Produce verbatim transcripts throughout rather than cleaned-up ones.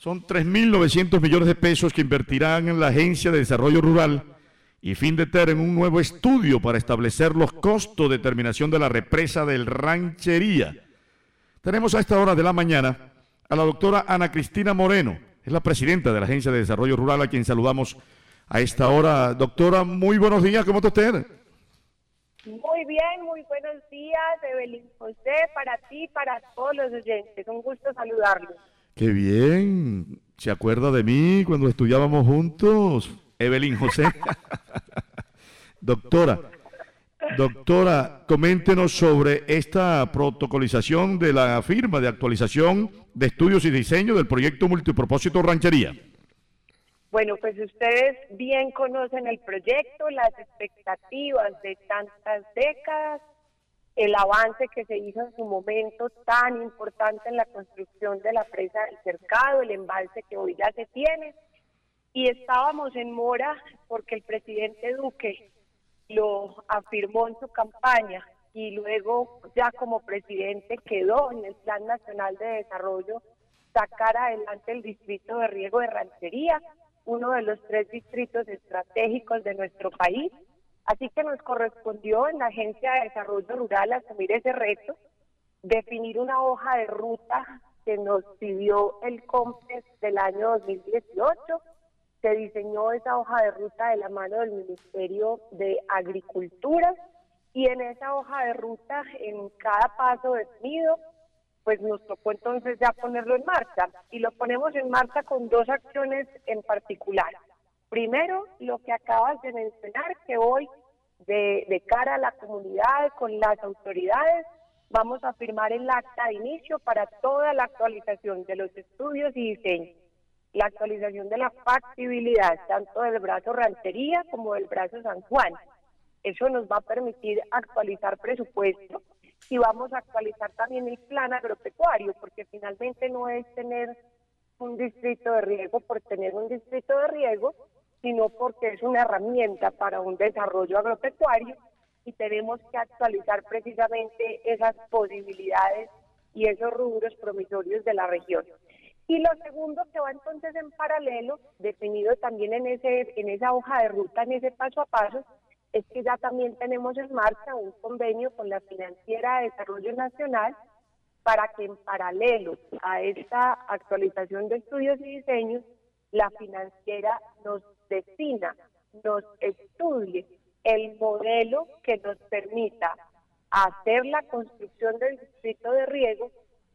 Son tres mil novecientos millones de pesos que invertirán en la Agencia de Desarrollo Rural y Findeter en un nuevo estudio para establecer los costos de terminación de la represa del Ranchería. Tenemos a esta hora de la mañana a la doctora Ana Cristina Moreno, es la presidenta de la Agencia de Desarrollo Rural, a quien saludamos a esta hora. Doctora, muy buenos días, ¿cómo está usted? Muy bien, muy buenos días, Evelyn José, para ti, para todos los oyentes. Un gusto saludarlos. Qué bien, ¿se acuerda de mí cuando estudiábamos juntos? Evelyn José. Doctora, doctora, coméntenos sobre esta protocolización de la firma de actualización de estudios y diseño del proyecto multipropósito Ranchería. Bueno, pues ustedes bien conocen el proyecto, las expectativas de tantas décadas, el avance que se hizo en su momento tan importante en la construcción de la presa del Cercado, el embalse que hoy ya se tiene, y estábamos en mora porque el presidente Duque lo afirmó en su campaña y luego ya como presidente quedó en el Plan Nacional de Desarrollo sacar adelante el distrito de riego de Ranchería, uno de los tres distritos estratégicos de nuestro país. Así que nos correspondió en la Agencia de Desarrollo Rural asumir ese reto, definir una hoja de ruta que nos pidió el COMPES del año dos mil dieciocho. Se diseñó esa hoja de ruta de la mano del Ministerio de Agricultura y en esa hoja de ruta, en cada paso definido, pues nos tocó entonces ya ponerlo en marcha, y lo ponemos en marcha con dos acciones en particular. Primero, lo que acabas de mencionar, que hoy, de, de cara a la comunidad, con las autoridades, vamos a firmar el acta de inicio para toda la actualización de los estudios y diseños, la actualización de la factibilidad, tanto del brazo Ranchería como del brazo San Juan. Eso nos va a permitir actualizar presupuesto, y vamos a actualizar también el plan agropecuario, porque finalmente no es tener un distrito de riego por tener un distrito de riego, sino porque es una herramienta para un desarrollo agropecuario, y tenemos que actualizar precisamente esas posibilidades y esos rubros promisorios de la región. Y lo segundo que va entonces en paralelo, definido también en ese en esa hoja de ruta, en ese paso a paso, es que ya también tenemos en marcha un convenio con la Financiera de Desarrollo Nacional para que en paralelo a esta actualización de estudios y diseños, la financiera nos defina, nos estudie el modelo que nos permita hacer la construcción del distrito de riego,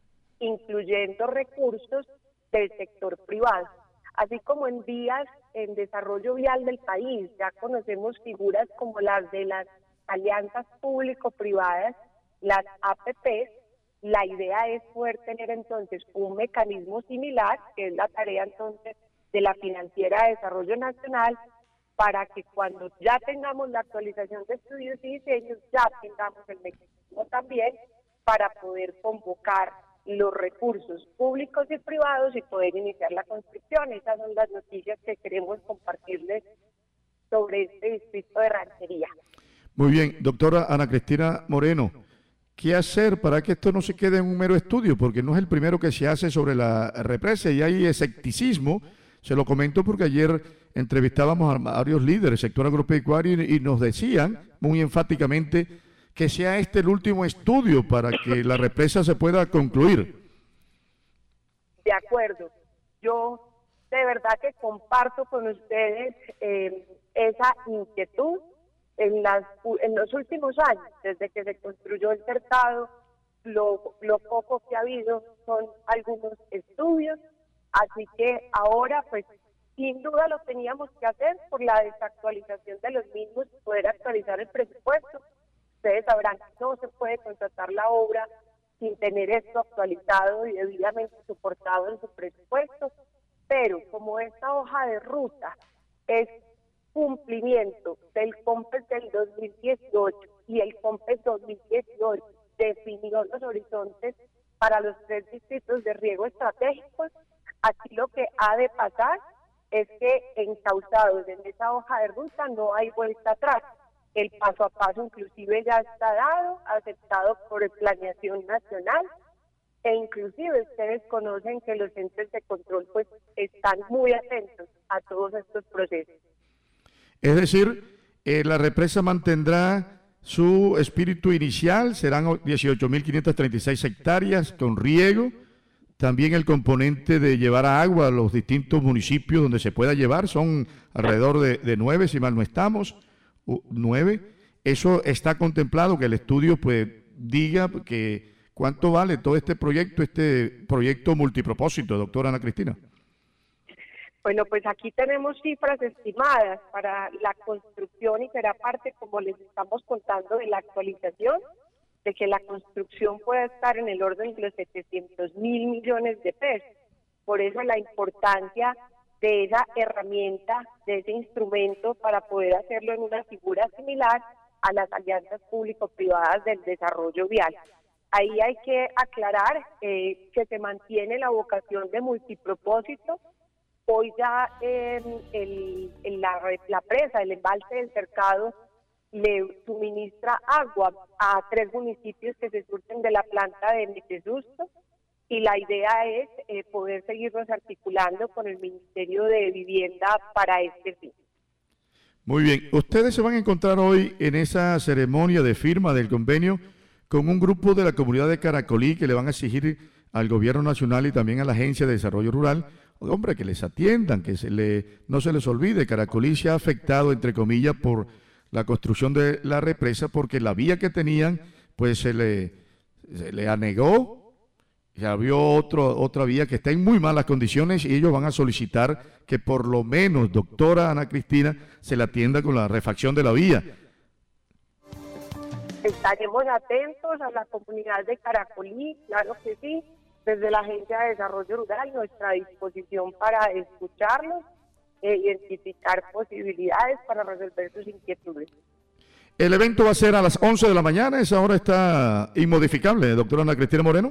incluyendo recursos del sector privado. Así como en vías en desarrollo vial del país, ya conocemos figuras como las de las alianzas público-privadas, las A P P. La idea es poder tener entonces un mecanismo similar, que es la tarea entonces de la Financiera de Desarrollo Nacional, para que cuando ya tengamos la actualización de estudios y diseños, ya tengamos el mecanismo también para poder convocar los recursos públicos y privados y poder iniciar la construcción. Esas son las noticias que queremos compartirles sobre este distrito de Ranchería. Muy bien, doctora Ana Cristina Moreno, ¿qué hacer para que esto no se quede en un mero estudio? Porque no es el primero que se hace sobre la represa y hay escepticismo. Se lo comento porque ayer entrevistábamos a varios líderes del sector agropecuario y nos decían muy enfáticamente que sea este el último estudio para que la represa se pueda concluir. De acuerdo. Yo de verdad que comparto con ustedes eh, esa inquietud. En, las, en los últimos años, desde que se construyó el Cercado, lo, lo poco que ha habido son algunos estudios, así que ahora pues sin duda lo teníamos que hacer por la desactualización de los mismos, poder actualizar el presupuesto. Ustedes sabrán que no se puede contratar la obra sin tener esto actualizado y debidamente soportado en su presupuesto, pero como esta hoja de ruta es cumplimiento del COMPES del dos mil dieciocho y el COMPES dos mil dieciocho definió los horizontes para los tres distritos de riego estratégicos, aquí lo que ha de pasar es que encauzados en esa hoja de ruta no hay vuelta atrás. El paso a paso inclusive ya está dado, aceptado por Planeación Nacional, e inclusive ustedes conocen que los entes de control pues están muy atentos a todos estos procesos. Es decir, eh, la represa mantendrá su espíritu inicial, serán dieciocho mil quinientas treinta y seis hectáreas con riego, también el componente de llevar a agua a los distintos municipios donde se pueda llevar, son alrededor de, de nueve, si mal no estamos, nueve. Eso está contemplado, que el estudio pues diga que cuánto vale todo este proyecto, este proyecto multipropósito, doctora Ana Cristina. Bueno, pues aquí tenemos cifras estimadas para la construcción y será parte, como les estamos contando, de la actualización, de que la construcción pueda estar en el orden de los setecientos mil millones de pesos. Por eso la importancia de esa herramienta, de ese instrumento para poder hacerlo en una figura similar a las alianzas público-privadas del desarrollo vial. Ahí hay que aclarar eh, que se mantiene la vocación de multipropósito. Hoy ya eh, el, el, la, la presa, el embalse del Cercado, le suministra agua a tres municipios que se surten de la planta de Metesusto, y la idea es eh, poder seguirnos articulando con el Ministerio de Vivienda para este fin. Muy bien, ustedes se van a encontrar hoy en esa ceremonia de firma del convenio con un grupo de la comunidad de Caracolí que le van a exigir al gobierno nacional y también a la Agencia de Desarrollo Rural, hombre, que les atiendan, que se le, no se les olvide. Caracolí se ha afectado, entre comillas, por la construcción de la represa, porque la vía que tenían, pues se le, se le anegó, ya vio otro, otra vía que está en muy malas condiciones, y ellos van a solicitar que por lo menos, doctora Ana Cristina, se le atienda con la refacción de la vía. Estaremos atentos a la comunidad de Caracolí, claro que sí, desde la Agencia de Desarrollo Rural, nuestra disposición para escucharlos e identificar posibilidades para resolver sus inquietudes. El evento va a ser a las once de la mañana, esa hora está inmodificable, doctora Ana Cristina Moreno.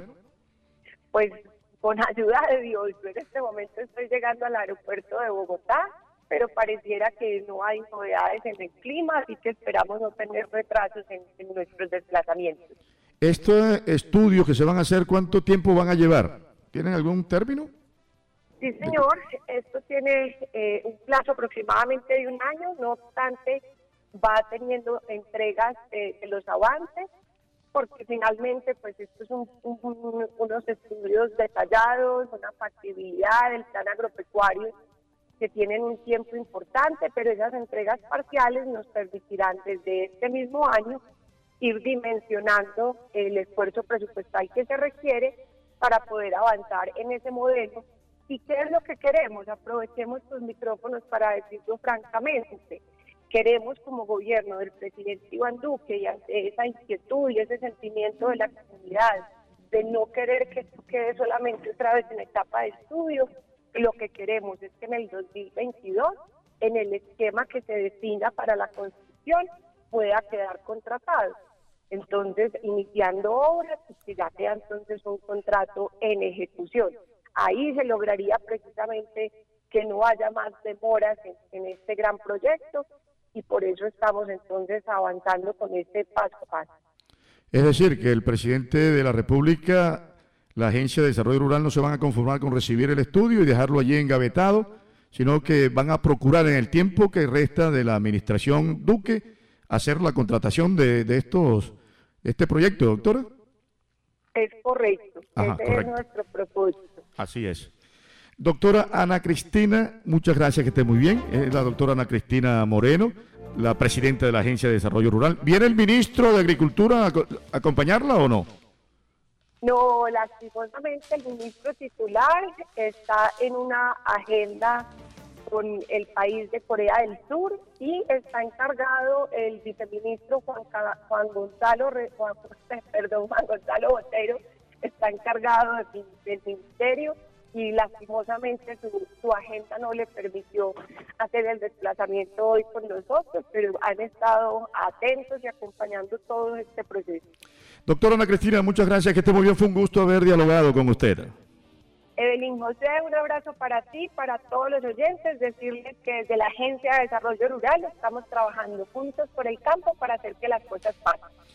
Pues con ayuda de Dios, yo en este momento estoy llegando al aeropuerto de Bogotá, pero pareciera que no hay novedades en el clima, así que esperamos no tener retrasos en, en nuestros desplazamientos. ¿Estos estudios que se van a hacer, cuánto tiempo van a llevar? ¿Tienen algún término? Sí, señor, esto tiene eh, un plazo aproximadamente de un año, no obstante va teniendo entregas eh, de los avances, porque finalmente pues esto es un, un, unos estudios detallados, una factibilidad del plan agropecuario que tienen un tiempo importante, pero esas entregas parciales nos permitirán desde este mismo año ir dimensionando el esfuerzo presupuestal que se requiere para poder avanzar en ese modelo. ¿Y qué es lo que queremos? Aprovechemos los micrófonos para decirlo francamente. Queremos, como gobierno del presidente Iván Duque, y ante esa inquietud y ese sentimiento de la comunidad de no querer que esto quede solamente otra vez en etapa de estudio, lo que queremos es que en el dos mil veintidós, en el esquema que se defina para la construcción, pueda quedar contratado. Entonces, iniciando obras y que ya queda entonces un contrato en ejecución. Ahí se lograría precisamente que no haya más demoras en, en este gran proyecto, y por eso estamos entonces avanzando con este paso a paso. Es decir, que el presidente de la República, la Agencia de Desarrollo Rural, no se van a conformar con recibir el estudio y dejarlo allí engavetado, sino que van a procurar en el tiempo que resta de la administración Duque hacer la contratación de, de estos este proyecto, doctora. Es correcto, Ajá, ese correcto. es nuestro propósito. Así es. Doctora Ana Cristina, muchas gracias, que esté muy bien. Es la doctora Ana Cristina Moreno, la presidenta de la Agencia de Desarrollo Rural. ¿Viene el ministro de Agricultura a acompañarla o no? No, lastimosamente el ministro titular está en una agenda con el país de Corea del Sur, y está encargado el viceministro Juan, Juan Gonzalo Juan, perdón, Juan Gonzalo Botero, está encargado de, del ministerio, y lastimosamente su, su agenda no le permitió hacer el desplazamiento hoy con nosotros, pero han estado atentos y acompañando todo este proceso. Doctora Ana Cristina, muchas gracias, que esté muy bien, fue un gusto haber dialogado con usted. Evelyn José, un abrazo para ti, para todos los oyentes, decirles que desde la Agencia de Desarrollo Rural estamos trabajando juntos por el campo para hacer que las cosas pasen.